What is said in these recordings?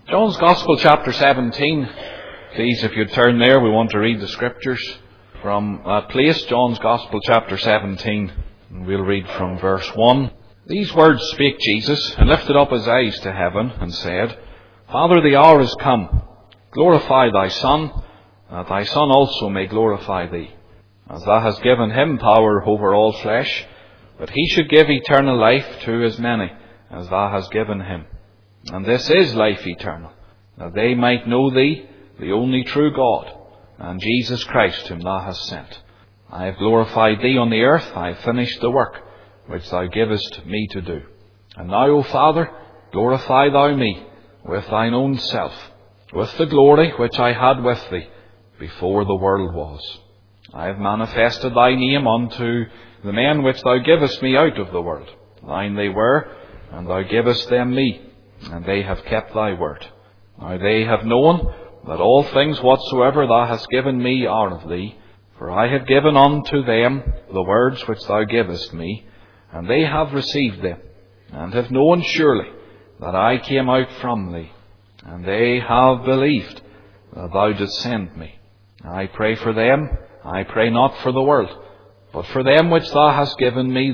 John's Gospel, chapter 17. Please, if you'd turn there, we want to read the scriptures from that place. John's Gospel, chapter 17. And we'll read from verse 1. These words spake Jesus, and lifted up his eyes to heaven, and said, Father, the hour is come. Glorify thy Son, that thy Son also may glorify thee, as thou hast given him power over all flesh, that he should give eternal life to as many as thou hast given him. And this is life eternal, that they might know thee, the only true God, and Jesus Christ whom thou hast sent. I have glorified thee on the earth, I have finished the work which thou givest me to do. And now, O Father, glorify thou me with thine own self, with the glory which I had with thee before the world was. I have manifested thy name unto the men which thou givest me out of the world. Thine they were, and thou givest them me, and they have kept thy word. Now they have known that all things whatsoever thou hast given me are of thee, for I have given unto them the words which thou givest me, and they have received them, and have known surely that I came out from thee, and they have believed that thou didst send me. I pray for them, I pray not for the world, but for them which thou hast given me,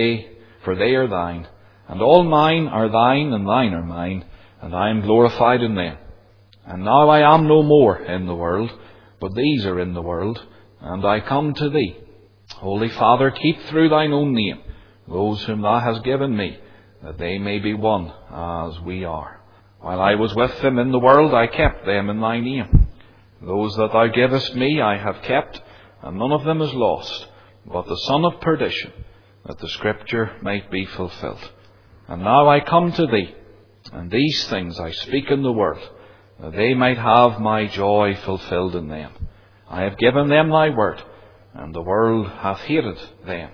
for they are thine. And all mine are thine, and thine are mine, and I am glorified in them. And now I am no more in the world, but these are in the world, and I come to thee. Holy Father, keep through thine own name those whom thou hast given me, that they may be one as we are. While I was with them in the world, I kept them in thy name. Those that thou givest me I have kept, and none of them is lost, but the son of perdition, that the scripture might be fulfilled. And now I come to thee, and these things I speak in the world, that they might have my joy fulfilled in them. I have given them thy word, and the world hath hated them,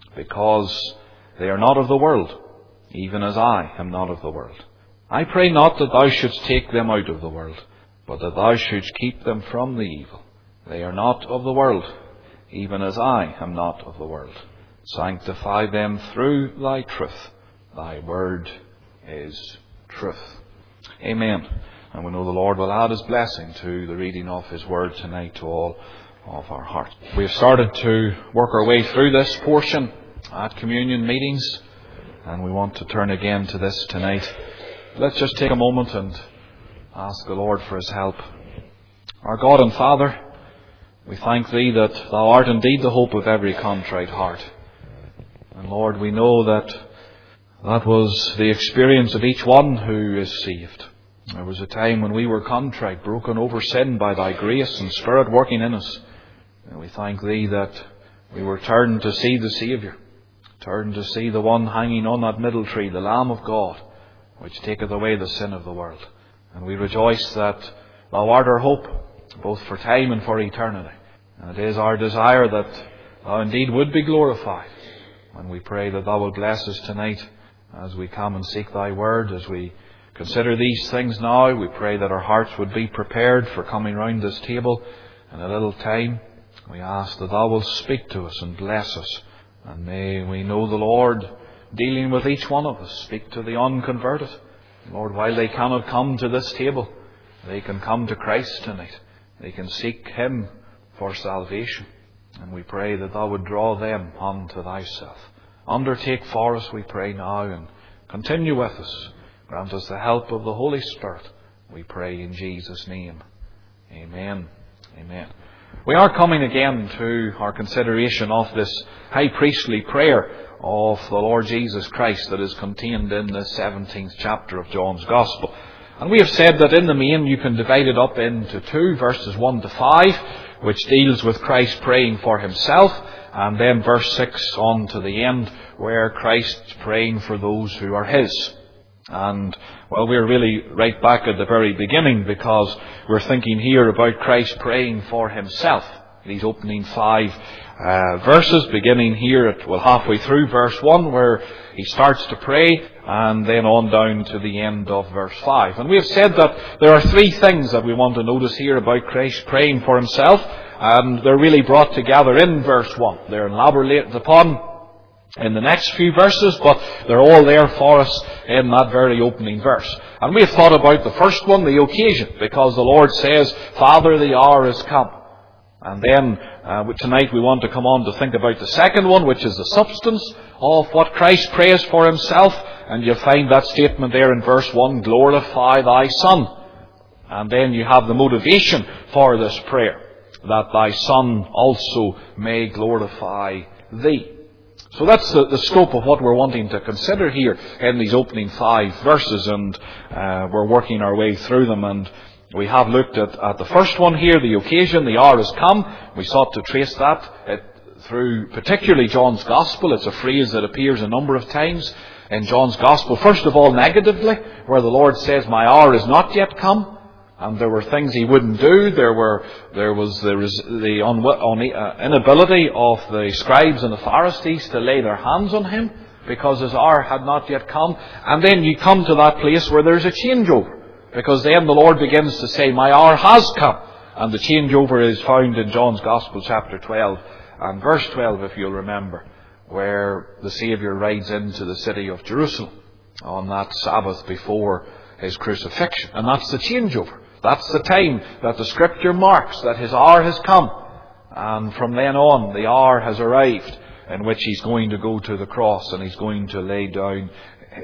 because they are not of the world, even as I am not of the world. I pray not that thou shouldst take them out of the world, but that thou shouldst keep them from the evil. They are not of the world, even as I am not of the world. Sanctify them through thy truth. Thy word is truth. Amen. And we know the Lord will add his blessing to the reading of his word tonight to all of our hearts. We have started to work our way through this portion at communion meetings, and we want to turn again to this tonight. Let's just take a moment and ask the Lord for his help. Our God and Father, we thank thee that thou art indeed the hope of every contrite heart. And Lord, we know that was the experience of each one who is saved. There was a time when we were contrite, broken over sin by thy grace and Spirit working in us. And we thank thee that we were turned to see the Saviour, turned to see the one hanging on that middle tree, the Lamb of God, which taketh away the sin of the world. And we rejoice that thou art our hope, both for time and for eternity. And it is our desire that thou indeed would be glorified. And we pray that thou wilt bless us tonight as we come and seek thy word, as we consider these things now. We pray that our hearts would be prepared for coming round this table in a little time. We ask that thou wilt speak to us and bless us. And may we know the Lord dealing with each one of us. Speak to the unconverted. Lord, while they cannot come to this table, they can come to Christ tonight. They can seek him for salvation. And we pray that thou would draw them unto thyself. Undertake for us, we pray now, and continue with us. Grant us the help of the Holy Spirit, we pray in Jesus' name. Amen. Amen. We are coming again to our consideration of this high priestly prayer of the Lord Jesus Christ that is contained in the 17th chapter of John's Gospel. And we have said that in the main you can divide it up into two, verses 1 to 5, which deals with Christ praying for himself, and then verse 6 on to the end, where Christ's praying for those who are his. And, well, we're really right back at the very beginning, because we're thinking here about Christ praying for himself. These opening 5 verses, beginning here at, halfway through verse 1, where he starts to pray, and then on down to the end of verse 5. And we have said that there are 3 things that we want to notice here about Christ praying for himself, and they're really brought together in verse 1. They're elaborated upon in the next few verses, but they're all there for us in that very opening verse. And we have thought about the first one, the occasion, because the Lord says, Father, the hour is come. And then tonight we want to come on to think about the second one, which is the substance of what Christ prays for himself. And you'll find that statement there in verse 1, glorify thy Son. And then you have the motivation for this prayer, that thy Son also may glorify thee. So that's the scope of what we're wanting to consider here in these opening 5 verses, and we're working our way through them. And we have looked at the first one here, the occasion, the hour has come. We sought to trace that through particularly John's Gospel. It's a phrase that appears a number of times in John's Gospel. First of all, negatively, where the Lord says, my hour is not yet come. And there were things he wouldn't do. There was the inability of the scribes and the Pharisees to lay their hands on him because his hour had not yet come. And then you come to that place where there's a changeover, because then the Lord begins to say, my hour has come. And the changeover is found in John's Gospel, chapter 12 and verse 12, if you'll remember, where the Saviour rides into the city of Jerusalem on that Sabbath before his crucifixion. And that's the changeover. That's the time that the Scripture marks that his hour has come. And from then on, the hour has arrived in which he's going to go to the cross and he's going to lay down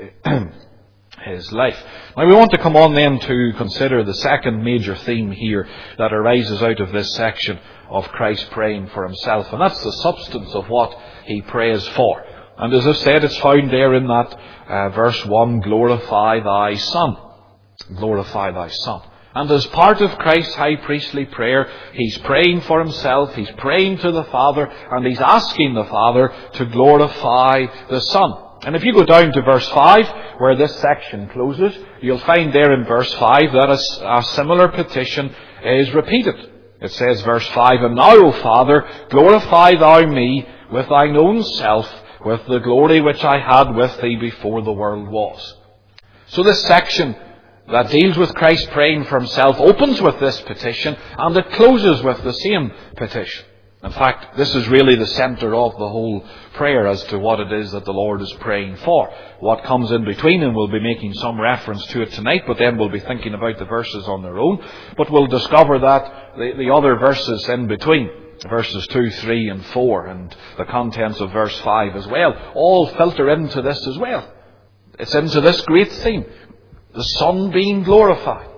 his life. Now we want to come on then to consider the second major theme here that arises out of this section of Christ praying for himself. And that's the substance of what he prays for. And as I've said, it's found there in that verse 1, glorify thy Son. Glorify thy Son. And as part of Christ's high priestly prayer, he's praying for himself, he's praying to the Father, and he's asking the Father to glorify the Son. And if you go down to verse 5, where this section closes, you'll find there in verse 5 that a similar petition is repeated. It says, verse 5, and now, O Father, glorify thou me with thine own self, with the glory which I had with thee before the world was. So this section that deals with Christ praying for himself opens with this petition, and it closes with the same petition. In fact, this is really the centre of the whole prayer as to what it is that the Lord is praying for. What comes in between, and we'll be making some reference to it tonight, but then we'll be thinking about the verses on their own. But we'll discover that the other verses in between, verses 2, 3 and 4, and the contents of verse 5 as well, all filter into this as well. It's into this great theme, the Son being glorified.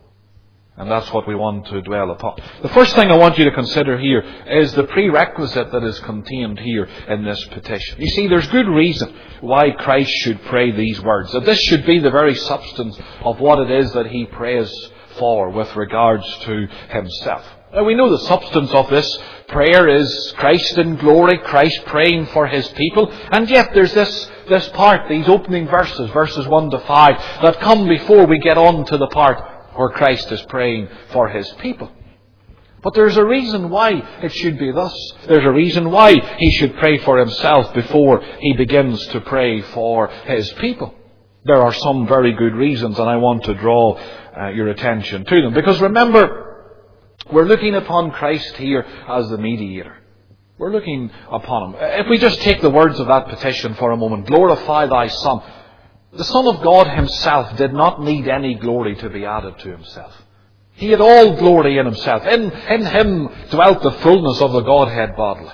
And that's what we want to dwell upon. The first thing I want you to consider here is the prerequisite that is contained here in this petition. You see, there's good reason why Christ should pray these words. That this should be the very substance of what it is that he prays for with regards to himself. Now, we know the substance of this prayer is Christ in glory, Christ praying for his people. And yet there's this part, these opening verses 1 to 5, that come before we get on to the part where Christ is praying for his people. But there's a reason why it should be thus. There's a reason why he should pray for himself before he begins to pray for his people. There are some very good reasons, and I want to draw your attention to them. Because remember, we're looking upon Christ here as the mediator. We're looking upon him. If we just take the words of that petition for a moment, glorify thy Son. The Son of God himself did not need any glory to be added to himself. He had all glory in himself. In him dwelt the fullness of the Godhead bodily.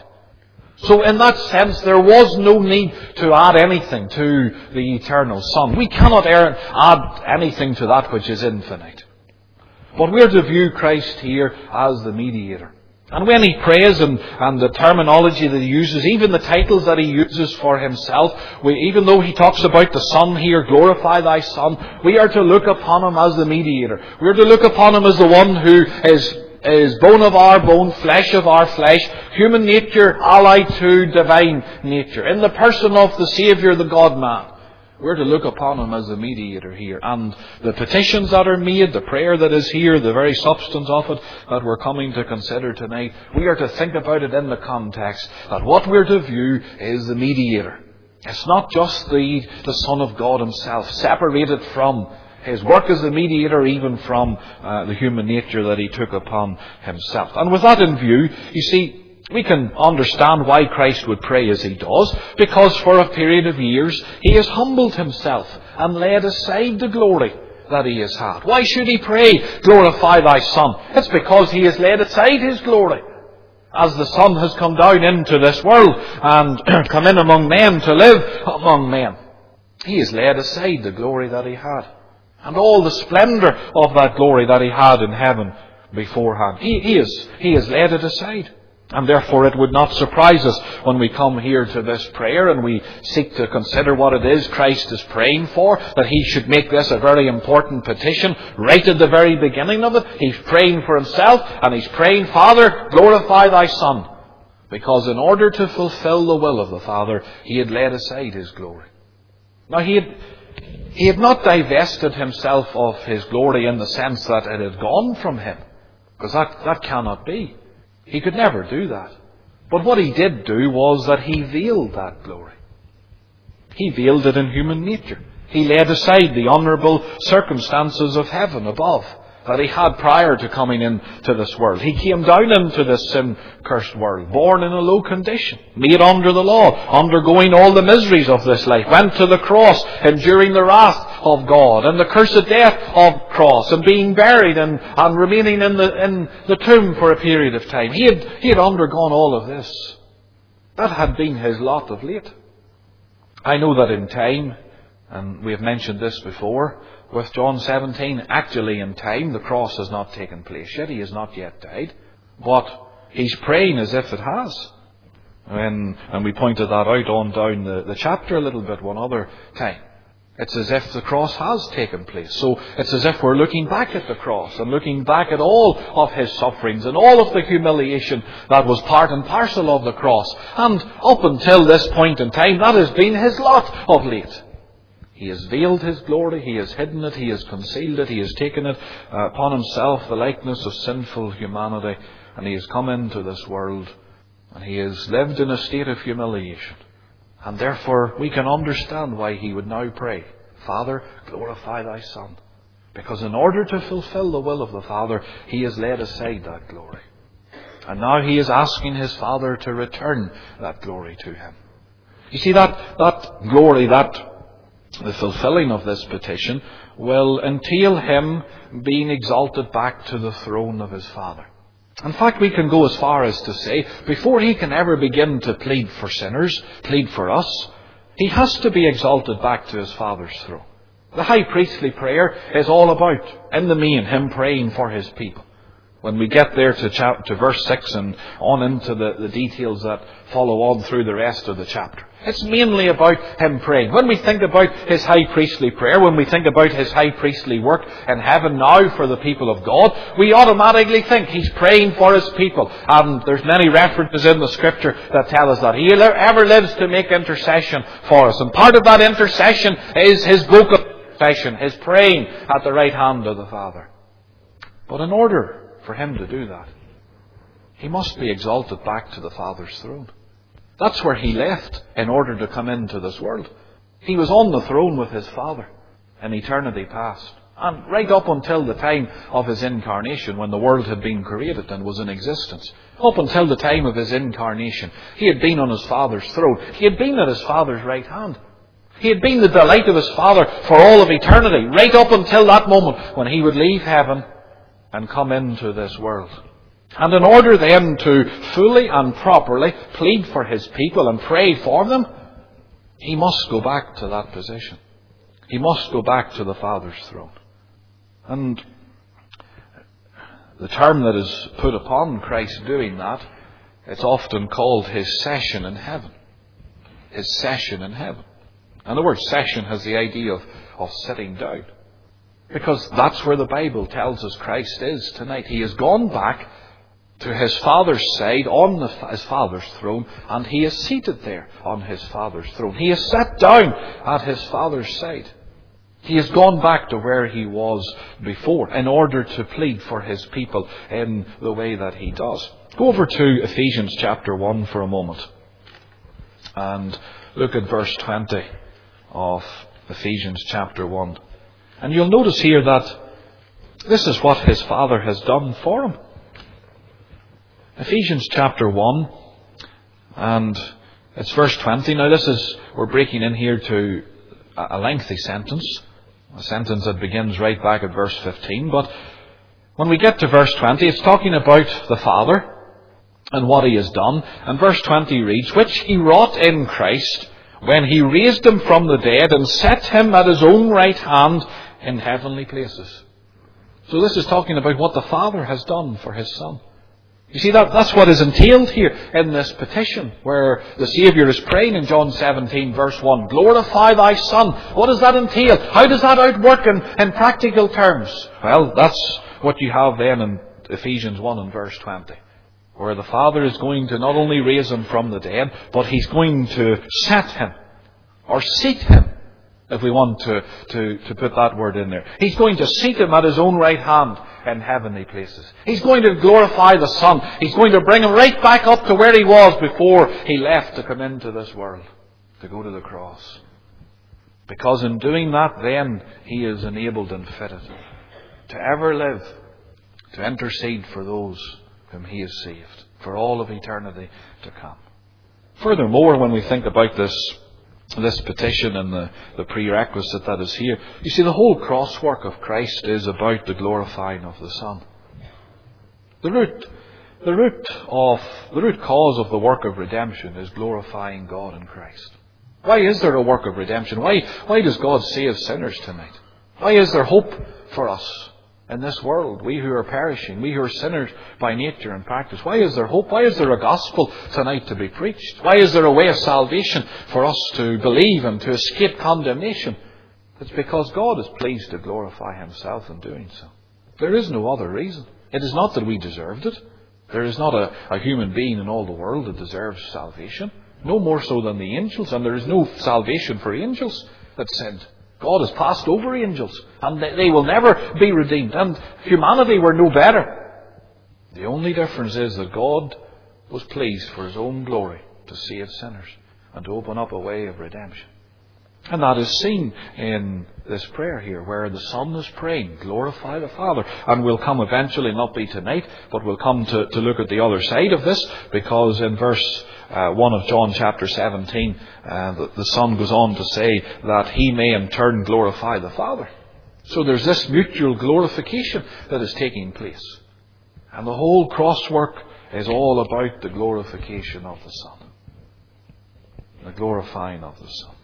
So in that sense, there was no need to add anything to the eternal Son. We cannot add anything to that which is infinite. But we're to view Christ here as the mediator. And when he prays and the terminology that he uses, even the titles that he uses for himself, even though he talks about the Son here, glorify thy Son, we are to look upon him as the mediator. We are to look upon him as the one who is bone of our bone, flesh of our flesh, human nature allied to divine nature, in the person of the Saviour, the God-man. We're to look upon him as the mediator here. And the petitions that are made, the prayer that is here, the very substance of it that we're coming to consider tonight, we are to think about it in the context that what we're to view is the mediator. It's not just the Son of God himself, separated from his work as the mediator, even from the human nature that he took upon himself. And with that in view, you see, We can understand why Christ would pray as he does, because for a period of years he has humbled himself and laid aside the glory that he has had. Why should he pray, glorify thy Son? It's because he has laid aside his glory. As the Son has come down into this world and come in among men to live among men, he has laid aside the glory that he had. And all the splendour of that glory that he had in heaven beforehand. He has laid it aside. And therefore it would not surprise us when we come here to this prayer and we seek to consider what it is Christ is praying for, that he should make this a very important petition right at the very beginning of it. He's praying for himself and he's praying, Father, glorify thy Son. Because in order to fulfill the will of the Father, he had laid aside his glory. Now he had not divested himself of his glory in the sense that it had gone from him. Because that cannot be. He could never do that. But what he did do was that he veiled that glory. He veiled it in human nature. He laid aside the honourable circumstances of heaven above that he had prior to coming into this world. He came down into this sin-cursed world, born in a low condition, made under the law, undergoing all the miseries of this life, went to the cross, enduring the wrath of God, and the cursed death of cross, and being buried and remaining in the tomb for a period of time. He had undergone all of this. That had been his lot of late. I know that in time, and we have mentioned this before, with John 17, actually in time, the cross has not taken place yet. He has not yet died. But he's praying as if it has. And we pointed that out on down the chapter a little bit one other time. It's as if the cross has taken place. So it's as if we're looking back at the cross and looking back at all of his sufferings and all of the humiliation that was part and parcel of the cross. And up until this point in time, that has been his lot of late. He has veiled his glory, he has hidden it, he has concealed it, he has taken it upon himself, the likeness of sinful humanity, and he has come into this world, and he has lived in a state of humiliation. And therefore we can understand why he would now pray, Father, glorify thy Son. Because in order to fulfill the will of the Father, he has laid aside that glory. And now he is asking his Father to return that glory to him. You see, that glory, the fulfilling of this petition will entail him being exalted back to the throne of his Father. In fact, we can go as far as to say, before he can ever begin to plead for sinners, plead for us, he has to be exalted back to his Father's throne. The high priestly prayer is all about, in the main, him praying for his people. When we get there to verse 6 and on into the details that follow on through the rest of the chapter, it's mainly about him praying. When we think about his high priestly prayer, when we think about his high priestly work in heaven now for the people of God, we automatically think he's praying for his people. And there's many references in the Scripture that tell us that he ever lives to make intercession for us. And part of that intercession is his vocal intercession, his praying at the right hand of the Father. But in order for him to do that, he must be exalted back to the Father's throne. That's where he left in order to come into this world. He was on the throne with his Father in eternity past. And right up until the time of his incarnation, when the world had been created and was in existence, up until the time of his incarnation, he had been on his Father's throne. He had been at his Father's right hand. He had been the delight of his Father for all of eternity, right up until that moment when he would leave heaven and come into this world. And in order then to fully and properly plead for his people and pray for them, he must go back to that position. He must go back to the Father's throne. And the term that is put upon Christ doing that, it's often called his session in heaven. His session in heaven. And the word session has the idea of sitting down. Because that's where the Bible tells us Christ is tonight. He has gone back to his Father's side on his Father's throne, and he is seated there on his Father's throne. He is sat down at his Father's side. He has gone back to where he was before in order to plead for his people in the way that he does. Go over to Ephesians chapter 1 for a moment and look at verse 20 of Ephesians chapter 1. And you'll notice here that this is what his Father has done for him. Ephesians chapter 1 And it's verse 20. Now we're breaking in here to a lengthy sentence. A sentence that begins right back at verse 15. But when we get to verse 20, it's talking about the Father and what He has done. And verse 20 reads, which He wrought in Christ when He raised Him from the dead and set Him at His own right hand in heavenly places. So this is talking about what the Father has done for His Son. You see, that's what is entailed here in this petition, where the Saviour is praying in John 17 verse 1, glorify Thy Son. What does that entail? How does that outwork in practical terms? Well, that's what you have then in Ephesians 1 and verse 20, where the Father is going to not only raise Him from the dead, but He's going to set Him, or seat Him, if we want to put that word in there. He's going to seat Him at His own right hand in heavenly places. He's going to glorify the Son. He's going to bring Him right back up to where He was before He left to come into this world, to go to the cross. Because in doing that, then He is enabled and fitted to ever live, to intercede for those whom He has saved, for all of eternity to come. Furthermore, when we think about this petition and the prerequisite that is here, you see, the whole crosswork of Christ is about the glorifying of the Son. The root cause of the work of redemption is glorifying God in Christ. Why is there a work of redemption? Why does God save sinners tonight? Why is there hope for us in this world, we who are perishing, we who are sinners by nature and practice? Why is there hope? Why is there a gospel tonight to be preached? Why is there a way of salvation for us to believe and to escape condemnation? It's because God is pleased to glorify Himself in doing so. There is no other reason. It is not that we deserved it. There is not a human being in all the world that deserves salvation, no more so than the angels, and there is no salvation for angels that sinned. God has passed over angels, and they will never be redeemed. And humanity were no better. The only difference is that God was pleased for His own glory to save sinners and to open up a way of redemption. And that is seen in this prayer here, where the Son is praying, glorify the Father. And we'll come eventually, not be tonight, but we'll come to look at the other side of this, because in verse 1 of John chapter 17, the Son goes on to say that He may in turn glorify the Father. So there's this mutual glorification that is taking place. And the whole crosswork is all about the glorification of the Son. The glorifying of the Son.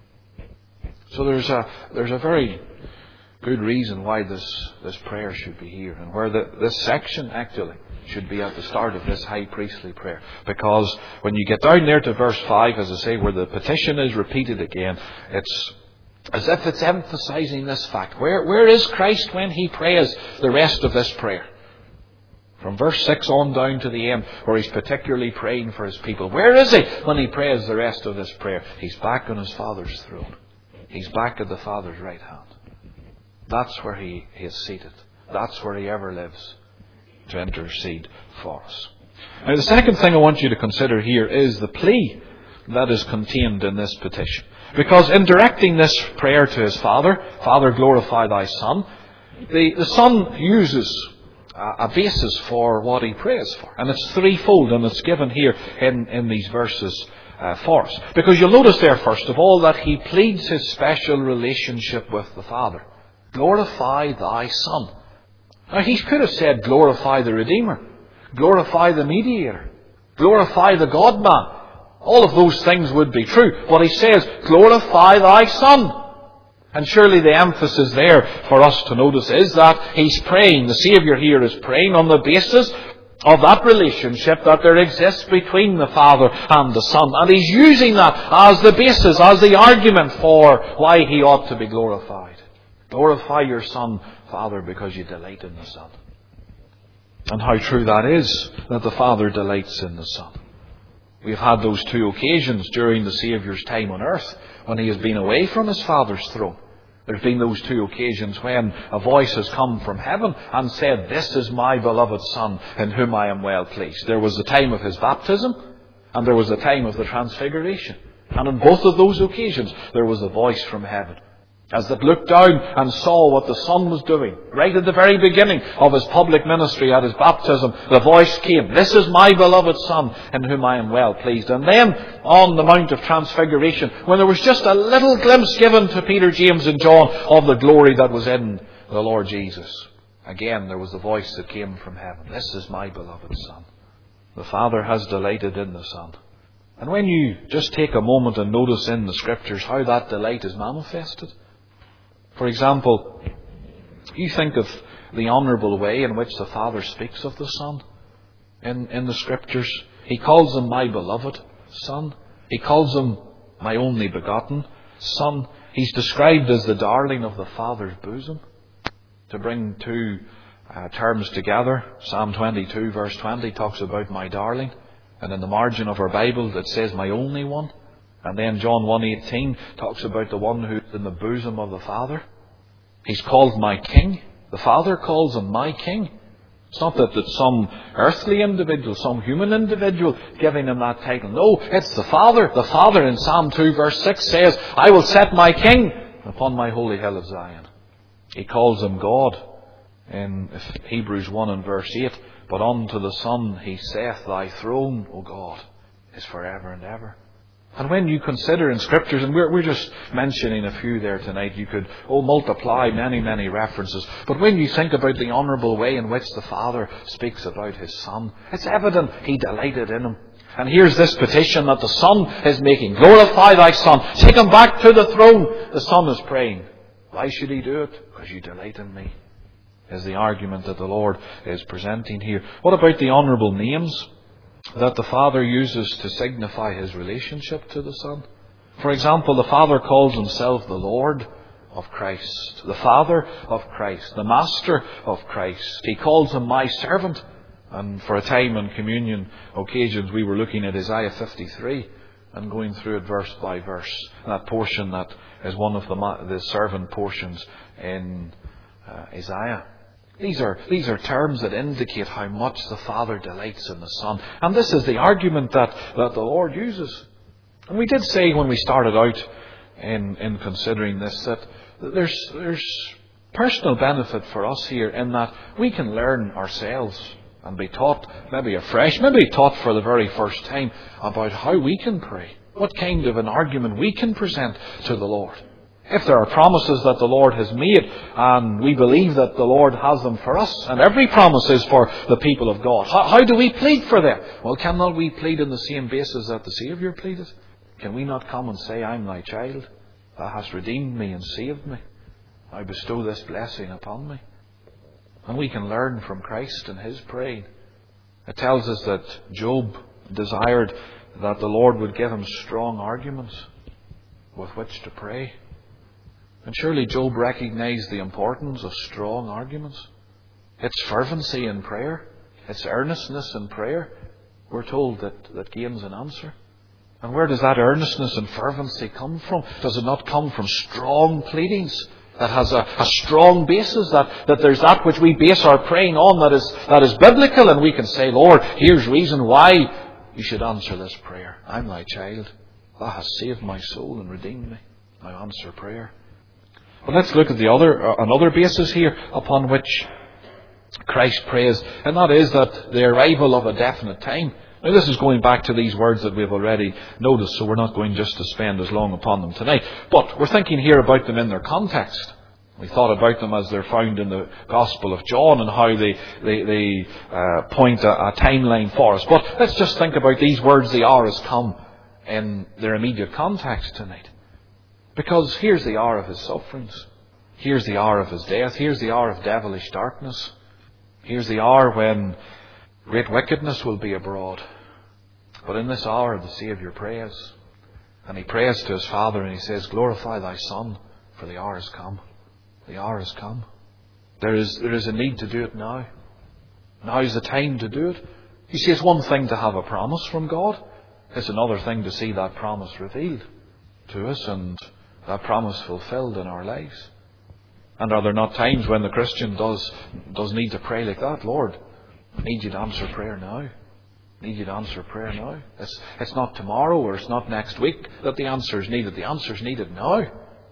So there's a very good reason why this prayer should be here, and where this section actually should be at the start of this high priestly prayer. Because when you get down there to verse 5, as I say, where the petition is repeated again, it's as if it's emphasizing this fact. Where is Christ when He prays the rest of this prayer? From verse 6 on down to the end, where He's particularly praying for His people. Where is He when He prays the rest of this prayer? He's back on His Father's throne. He's back at the Father's right hand. That's where He is seated. That's where He ever lives to intercede for us. Now, the second thing I want you to consider here is the plea that is contained in this petition. Because in directing this prayer to His Father, Father, glorify Thy Son, the Son uses a basis for what He prays for. And it's threefold, and it's given here in these verses for us. Because you'll notice there, first of all, that He pleads His special relationship with the Father. Glorify Thy Son. Now, He could have said, glorify the Redeemer, glorify the Mediator, glorify the God-man. All of those things would be true. But He says, glorify Thy Son. And surely the emphasis there for us to notice is that He's praying, the Saviour here is praying on the basis of that relationship that there exists between the Father and the Son. And He's using that as the basis, as the argument for why He ought to be glorified. Glorify your Son, Father, because you delight in the Son. And how true that is, that the Father delights in the Son. We've had those two occasions during the Saviour's time on earth when He has been away from His Father's throne. There's been those two occasions when a voice has come from heaven and said, this is my beloved Son in whom I am well pleased. There was the time of His baptism and there was the time of the transfiguration. And on both of those occasions there was a voice from heaven as they looked down and saw what the Son was doing. Right at the very beginning of his public ministry at his baptism, the voice came, "This is my beloved Son, in whom I am well pleased." And then on the Mount of Transfiguration, when there was just a little glimpse given to Peter, James and John of the glory that was in the Lord Jesus, again there was a voice that came from heaven, "This is my beloved Son." The Father has delighted in the Son. And when you just take a moment and notice in the Scriptures how that delight is manifested. For example, you think of the honourable way in which the Father speaks of the Son in the Scriptures. He calls him my beloved Son. He calls him my only begotten Son. He's described as the darling of the Father's bosom. To bring two terms together, Psalm 22 verse 20 talks about my darling. And in the margin of our Bible it says my only one. And then John 1:18 talks about the one who's in the bosom of the Father. He's called my King. The Father calls him my King. It's not that it's some earthly individual, some human individual giving him that title. No, it's the Father. The Father in Psalm 2 verse 6 says, "I will set my King upon my holy hill of Zion." He calls him God in Hebrews 1 and verse 8. "But unto the Son he saith, Thy throne, O God, is forever and ever." And when you consider in Scriptures, and we're just mentioning a few there tonight, you could multiply many, many references. But when you think about the honourable way in which the Father speaks about his Son, it's evident he delighted in him. And here's this petition that the Son is making. "Glorify thy Son. Take him back to the throne." The Son is praying. Why should he do it? Because you delight in me, is the argument that the Lord is presenting here. What about the honourable names that the Father uses to signify his relationship to the Son? For example, the Father calls himself the Lord of Christ, the Father of Christ, the Master of Christ. He calls him my servant. And for a time on communion occasions we were looking at Isaiah 53 and going through it verse by verse. That portion that is one of the servant portions in Isaiah. These are terms that indicate how much the Father delights in the Son. And this is the argument that the Lord uses. And we did say when we started out in considering this that there's personal benefit for us here in that we can learn ourselves and be taught maybe afresh, maybe taught for the very first time about how we can pray. What kind of an argument we can present to the Lord. If there are promises that the Lord has made, and we believe that the Lord has them for us, and every promise is for the people of God, how do we plead for them? Well, cannot we plead on the same basis that the Saviour pleaded? Can we not come and say, "I'm thy child, thou hast redeemed me and saved me, I bestow this blessing upon me"? And we can learn from Christ and his praying. It tells us that Job desired that the Lord would give him strong arguments with which to pray. And surely Job recognized the importance of strong arguments. It's fervency in prayer. It's earnestness in prayer. We're told that gains an answer. And where does that earnestness and fervency come from? Does it not come from strong pleadings that has a strong basis, that there's that which we base our praying on that is biblical, and we can say, "Lord, here's reason why you should answer this prayer. I'm thy child. Thou hast saved my soul and redeemed me. I answer prayer." But let's look at another basis here upon which Christ prays, and that is that the arrival of a definite time. Now this is going back to these words that we've already noticed, so we're not going just to spend as long upon them tonight. But we're thinking here about them in their context. We thought about them as they're found in the Gospel of John and how they point a timeline for us. But let's just think about these words, "the hour has come," in their immediate context tonight. Because here's the hour of his sufferings. Here's the hour of his death. Here's the hour of devilish darkness. Here's the hour when great wickedness will be abroad. But in this hour the Saviour prays. And he prays to his Father and he says, "Glorify thy Son, for the hour has come." The hour has come. There is a need to do it now. Now is the time to do it. You see, it's one thing to have a promise from God. It's another thing to see that promise revealed to us and that promise fulfilled in our lives. And are there not times when the Christian does need to pray like that? "Lord, I need you to answer prayer now. I need you to answer prayer now." It's not tomorrow or it's not next week that the answer is needed. The answer is needed now.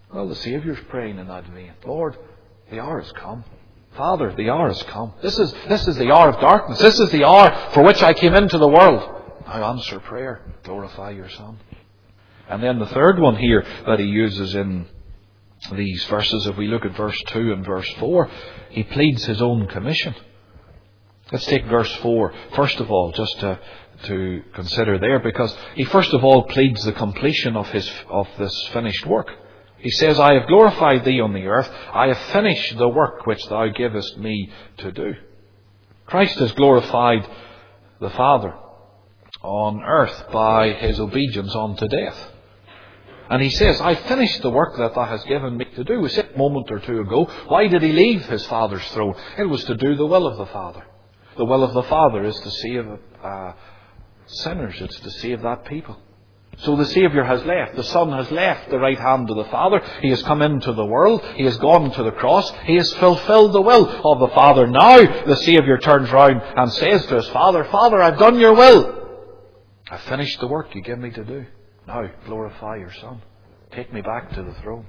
Well, the Saviour's praying in that vein. Lord, the hour has come. Father, the hour has come. This is the hour of darkness. This is the hour for which I came into the world. Now answer prayer. Glorify your Son. And then the third one here that he uses in these verses, if we look at verse 2 and verse 4, he pleads his own commission. Let's take verse 4 first of all, just to consider there, because he first of all pleads the completion of this finished work. He says, I have glorified thee on the earth. I have finished the work which thou givest me to do. Christ has glorified the Father on earth by his obedience unto death. And he says, I finished the work that thou hast given me to do. We said a moment or two ago, why did he leave his Father's throne? It was to do the will of the Father. The will of the Father is to save sinners. It's to save that people. So the Saviour has left. The Son has left the right hand of the Father. He has come into the world. He has gone to the cross. He has fulfilled the will of the Father. Now the Saviour turns round and says to his Father, Father, I've done your will. I've finished the work you give me to do. Now glorify your Son. Take me back to the throne.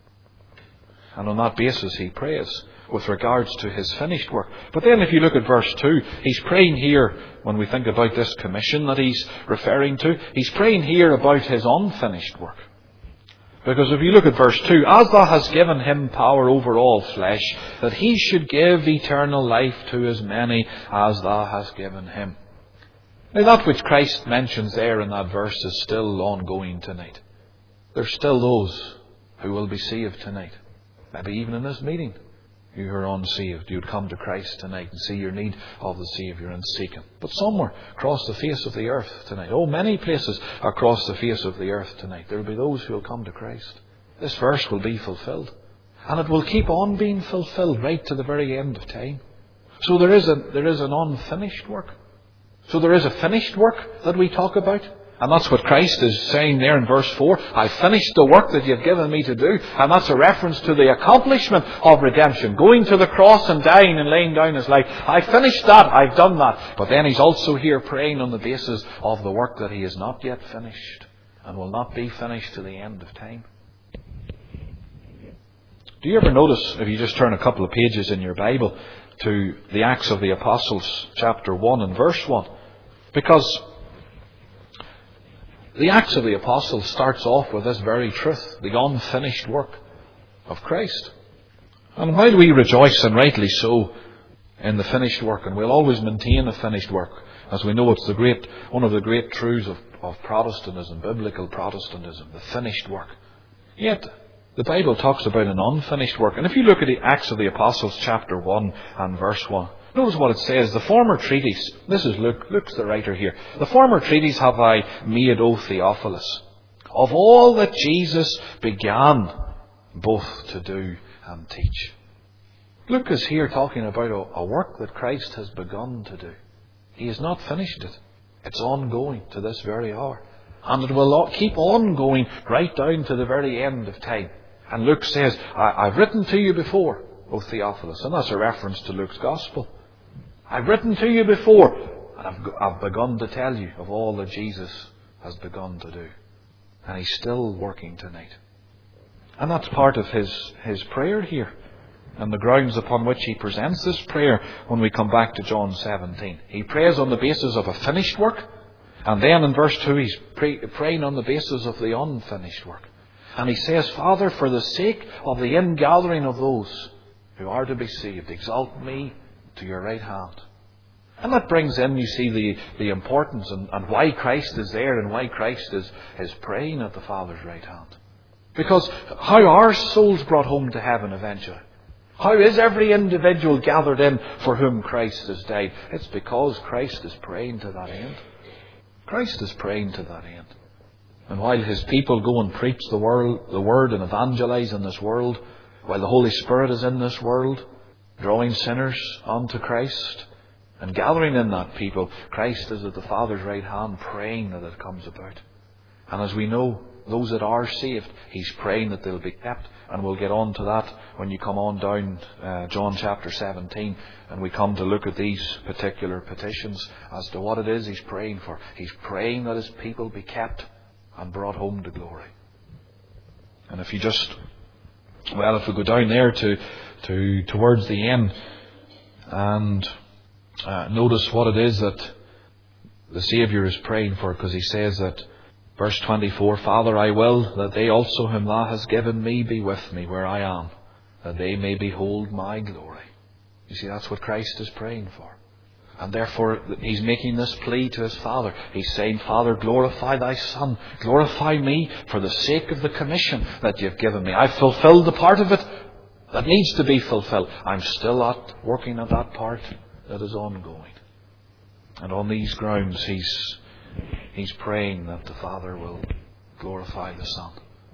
And on that basis he prays with regards to his finished work. But then if you look at verse 2, he's praying here, when we think about this commission that he's referring to, he's praying here about his unfinished work. Because if you look at verse 2, as thou hast given him power over all flesh, that he should give eternal life to as many as thou hast given him. Now that which Christ mentions there in that verse is still ongoing tonight. There's still those who will be saved tonight. Maybe even in this meeting, you who are unsaved, you'd come to Christ tonight and see your need of the Saviour and seek Him. But somewhere across the face of the earth tonight, many places across the face of the earth tonight, there will be those who will come to Christ. This verse will be fulfilled. And it will keep on being fulfilled right to the very end of time. So there is an unfinished work. So there is a finished work that we talk about. And that's what Christ is saying there in verse 4. I finished the work that you've given me to do. And that's a reference to the accomplishment of redemption. Going to the cross and dying and laying down his life. I finished that. I've done that. But then he's also here praying on the basis of the work that he has not yet finished. And will not be finished to the end of time. Do you ever notice, if you just turn a couple of pages in your Bible to the Acts of the Apostles, chapter 1 and verse 1. Because the Acts of the Apostles starts off with this very truth, the unfinished work of Christ. And while we rejoice, and rightly so, in the finished work, and we'll always maintain the finished work, as we know it's one of the great truths of Protestantism, biblical Protestantism, the finished work. Yet, the Bible talks about an unfinished work. And if you look at the Acts of the Apostles, chapter 1 and verse 1, notice what it says. The former treatise, this is Luke's the writer here. The former treatise have I made, O Theophilus, of all that Jesus began both to do and teach. Luke is here talking about a work that Christ has begun to do. He has not finished it. It's ongoing to this very hour. And it will keep on going right down to the very end of time. And Luke says, I've written to you before, O Theophilus. And that's a reference to Luke's Gospel. I've written to you before, and I've begun to tell you of all that Jesus has begun to do. And he's still working tonight. And that's part of his prayer here. And the grounds upon which he presents this prayer when we come back to John 17. He prays on the basis of a finished work. And then in verse 2 he's praying on the basis of the unfinished work. And he says, Father, for the sake of the ingathering of those who are to be saved, exalt me to your right hand. And that brings in, you see, the importance and why Christ is there and why Christ is praying at the Father's right hand. Because how are souls brought home to heaven eventually? How is every individual gathered in for whom Christ has died? It's because Christ is praying to that end. Christ is praying to that end. And while his people go and preach the word and evangelize in this world, while the Holy Spirit is in this world, drawing sinners unto Christ and gathering in that people, Christ is at the Father's right hand praying that it comes about. And as we know, those that are saved, he's praying that they'll be kept. And we'll get on to that when you come on down John chapter 17 and we come to look at these particular petitions as to what it is he's praying for. He's praying that his people be kept and brought home to glory. And if you just Well, if we go down there towards the end and notice what it is that the Saviour is praying for, because he says that, verse 24, Father, I will that they also whom thou hast given me be with me where I am, that they may behold my glory. You see, that's what Christ is praying for. And therefore, he's making this plea to his Father. He's saying, Father, glorify thy Son. Glorify me for the sake of the commission that you've given me. I've fulfilled the part of it that needs to be fulfilled. I'm still working at that part that is ongoing. And on these grounds, he's praying that the Father will glorify the Son.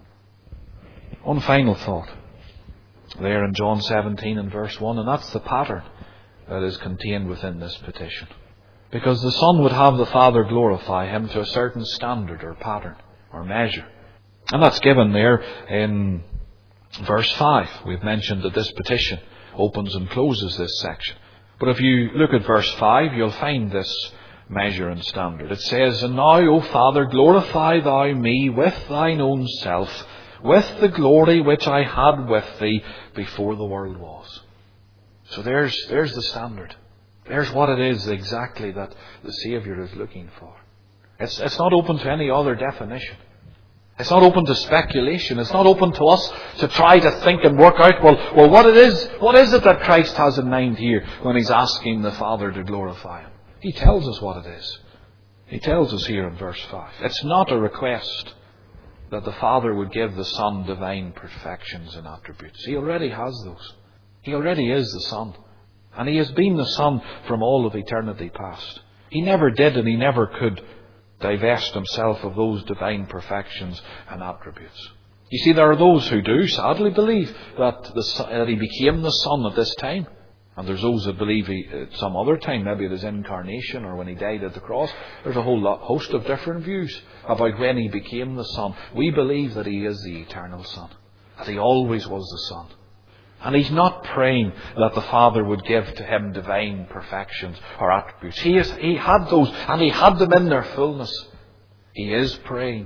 One final thought there in John 17 and verse 1, and that's the pattern that is contained within this petition. Because the Son would have the Father glorify him to a certain standard or pattern or measure. And that's given there in verse 5. We've mentioned that this petition opens and closes this section. But if you look at verse 5, you'll find this measure and standard. It says, And now, O Father, glorify thou me with thine own self, with the glory which I had with thee before the world was. So there's the standard. There's what it is exactly that the Saviour is looking for. It's not open to any other definition. It's not open to speculation. It's not open to us to try to think and work out, well, what is it that Christ has in mind here when he's asking the Father to glorify him? He tells us what it is. He tells us here in verse 5. It's not a request that the Father would give the Son divine perfections and attributes. He already has those. He already is the Son. And he has been the Son from all of eternity past. He never did and he never could divest himself of those divine perfections and attributes. You see, there are those who do sadly believe that he became the Son at this time. And there's those that believe at some other time, maybe at his incarnation or when he died at the cross. There's a whole host of different views about when he became the Son. We believe that he is the eternal Son, that he always was the Son. And he's not praying that the Father would give to him divine perfections or attributes. He had those, and he had them in their fullness. He is praying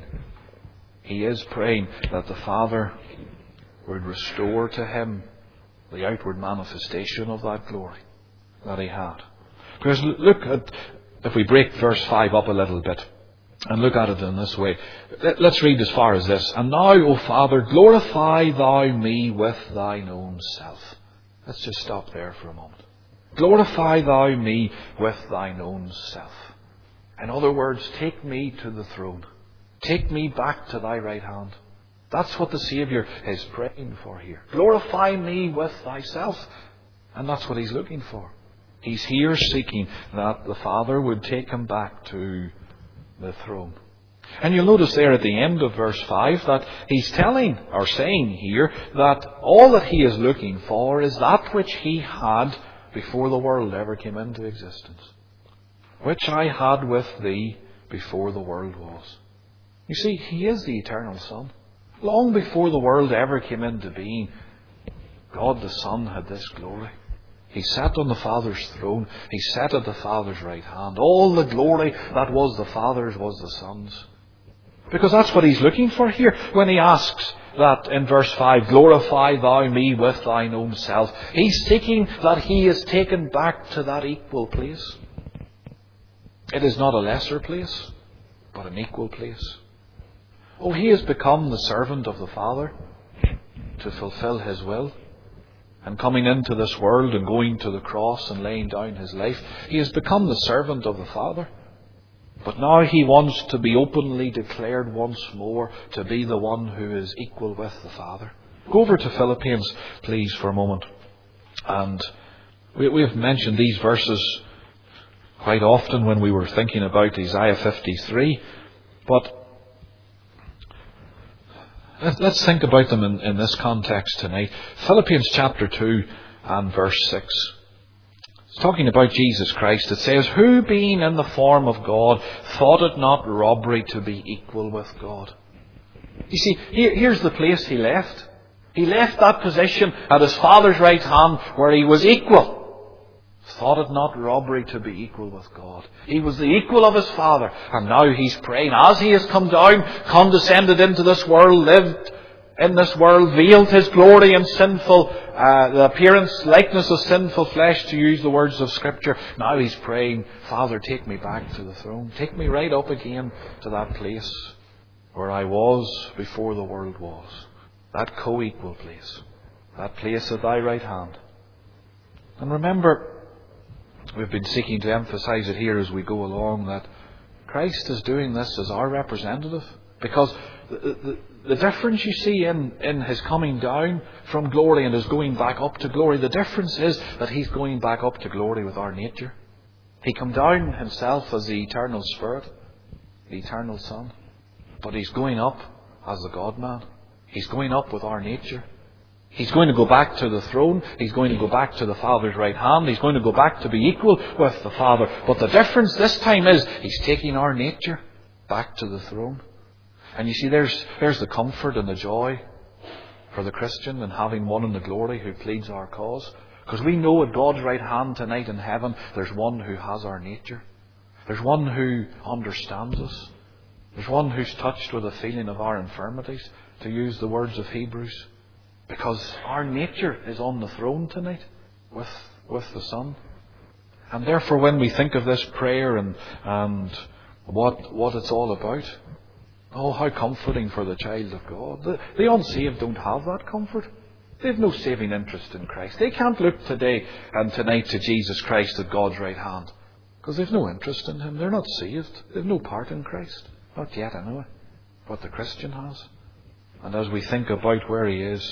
that the Father would restore to him the outward manifestation of that glory that he had. Because look at, if we break verse 5 up a little bit and look at it in this way. Let's read as far as this. And now, O Father, glorify thou me with thine own self. Let's just stop there for a moment. Glorify thou me with thine own self. In other words, take me to the throne. Take me back to thy right hand. That's what the Saviour is praying for here. Glorify me with thyself. And that's what he's looking for. He's here seeking that the Father would take him back to the throne. And you'll notice there at the end of verse 5 that he's telling or saying here that all that he is looking for is that which he had before the world ever came into existence. Which I had with thee before the world was. You see, he is the eternal Son. Long before the world ever came into being, God the Son had this glory. He sat on the Father's throne. He sat at the Father's right hand. All the glory that was the Father's was the Son's. Because that's what he's looking for here when he asks that in verse 5, glorify thou me with thine own self. He's seeking that he is taken back to that equal place. It is not a lesser place, but an equal place. Oh, he has become the servant of the Father to fulfill his will. And coming into this world and going to the cross and laying down his life, he has become the servant of the Father. But now he wants to be openly declared once more to be the one who is equal with the Father. Go over to Philippians, please, for a moment. And we have mentioned these verses quite often when we were thinking about Isaiah 53. But let's think about them in this context tonight. Philippians chapter 2 and verse 6. It's talking about Jesus Christ. It says, who being in the form of God, thought it not robbery to be equal with God. You see, here's the place he left. He left that position at his Father's right hand where he was equal. Thought it not robbery to be equal with God. He was the equal of his Father. And now he's praying, as he has come down, condescended into this world, lived in this world, veiled His glory in sinful, the appearance, likeness of sinful flesh, to use the words of Scripture. Now He's praying, Father, take me back to the throne. Take me right up again to that place where I was before the world was. That co-equal place. That place at Thy right hand. And remember, we've been seeking to emphasize it here as we go along, that Christ is doing this as our representative. Because the difference you see in His coming down from glory and His going back up to glory, the difference is that He's going back up to glory with our nature. He came down Himself as the eternal Spirit, the eternal Son. But He's going up as the God-man. He's going up with our nature. He's going to go back to the throne. He's going to go back to the Father's right hand. He's going to go back to be equal with the Father. But the difference this time is He's taking our nature back to the throne. And you see, there's the comfort and the joy for the Christian in having one in the glory who pleads our cause. Because we know at God's right hand tonight in heaven, there's one who has our nature. There's one who understands us. There's one who's touched with a feeling of our infirmities, to use the words of Hebrews. Because our nature is on the throne tonight with the Son. And therefore when we think of this prayer and what it's all about, oh, how comforting for the child of God. The unsaved don't have that comfort. They have no saving interest in Christ. They can't look today and tonight to Jesus Christ at God's right hand. Because they've no interest in Him. They're not saved. They've no part in Christ. Not yet anyway. But the Christian has. And as we think about where He is,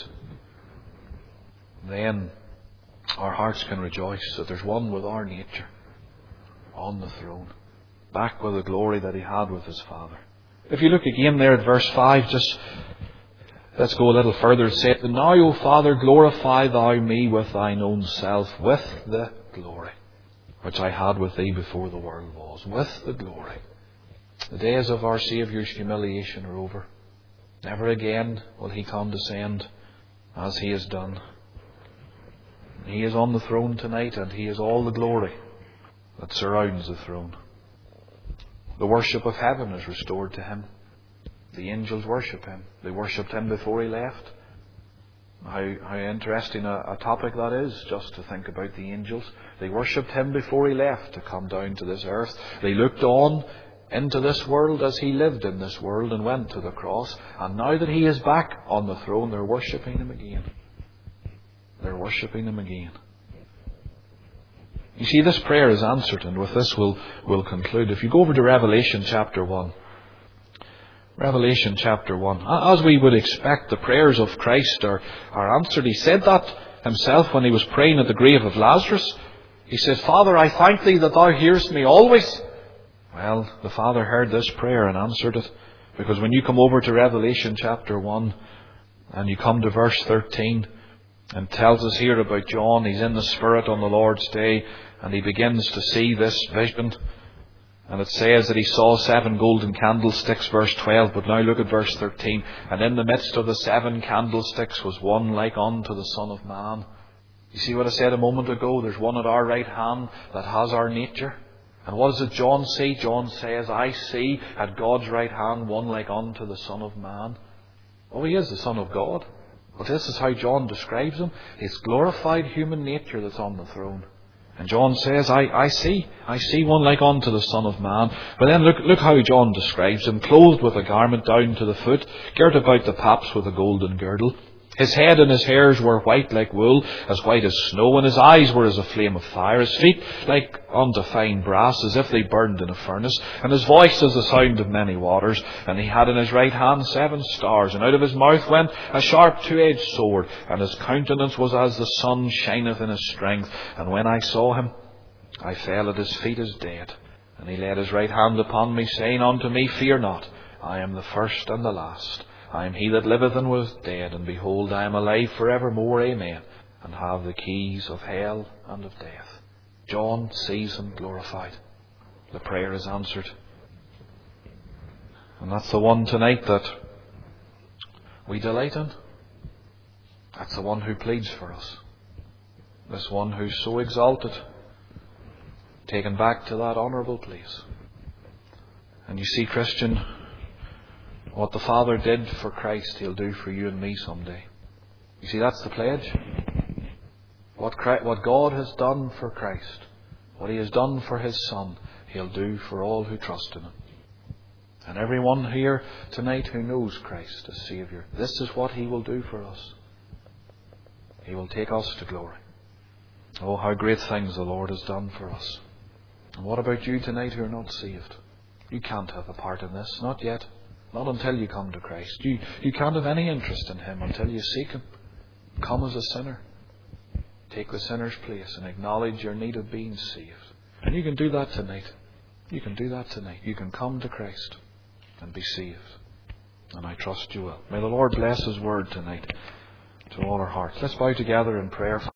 then our hearts can rejoice that there's one with our nature on the throne, back with the glory that He had with His Father. If you look again there at verse 5, just let's go a little further. It says, "And now, O Father, glorify Thou me with Thine own self, with the glory which I had with Thee before the world was." With the glory. The days of our Saviour's humiliation are over. Never again will He condescend as He has done. He is on the throne tonight, and He is all the glory that surrounds the throne. The worship of heaven is restored to Him. The angels worship Him. They worshipped Him before He left. How interesting a topic that is, just to think about the angels. They worshipped Him before He left to come down to this earth. They looked on into this world as He lived in this world and went to the cross. And now that He is back on the throne, they're worshipping Him again. They're worshipping Him again. You see, this prayer is answered, and with this we'll conclude. If you go over to Revelation chapter 1. Revelation chapter 1. As we would expect, the prayers of Christ are answered. He said that Himself when He was praying at the grave of Lazarus. He said, "Father, I thank Thee that Thou hearest me always." Well, the Father heard this prayer and answered it. Because when you come over to Revelation chapter 1 and you come to verse 13, and tells us here about John. He's in the Spirit on the Lord's day, and he begins to see this vision. And it says that he saw 7 golden candlesticks, verse 12. But now look at verse 13. "And in the midst of the 7 candlesticks was one like unto the Son of Man." You see what I said a moment ago? There's one at our right hand that has our nature. And what does it John see? John says, "I see at God's right hand one like unto the Son of Man." Oh, He is the Son of God. But this is how John describes Him. His glorified human nature that's on the throne. And John says, I see one like unto the Son of Man. But then look how John describes Him. "Clothed with a garment down to the foot, girt about the paps with a golden girdle. His head and His hairs were white like wool, as white as snow, and His eyes were as a flame of fire. His feet like unto fine brass, as if they burned in a furnace. And His voice as the sound of many waters. And He had in His right hand 7 stars, and out of His mouth went a sharp 2-edged sword. And His countenance was as the sun shineth in His strength. And when I saw Him, I fell at His feet as dead. And He laid His right hand upon me, saying unto me, Fear not, I am the first and the last. I am He that liveth and was dead, and behold, I am alive for evermore, amen, and have the keys of hell and of death." John sees Him glorified. The prayer is answered. And that's the one tonight that we delight in. That's the one who pleads for us. This one who's so exalted, taken back to that honourable place. And you see, Christian, What the Father did for Christ, He'll do for you and me someday. You see, that's the pledge. What God has done for Christ, what He has done for His Son, He'll do for all who trust in Him. And everyone here tonight who knows Christ as Saviour, this is what He will do for us. He will take us to glory. Oh, how great things the Lord has done for us. And what about you tonight who are not saved? You can't have a part in this, not yet. Not until you come to Christ. You can't have any interest in Him until you seek Him. Come as a sinner. Take the sinner's place and acknowledge your need of being saved. And you can do that tonight. You can do that tonight. You can come to Christ and be saved. And I trust you will. May the Lord bless His word tonight to all our hearts. Let's bow together in prayer.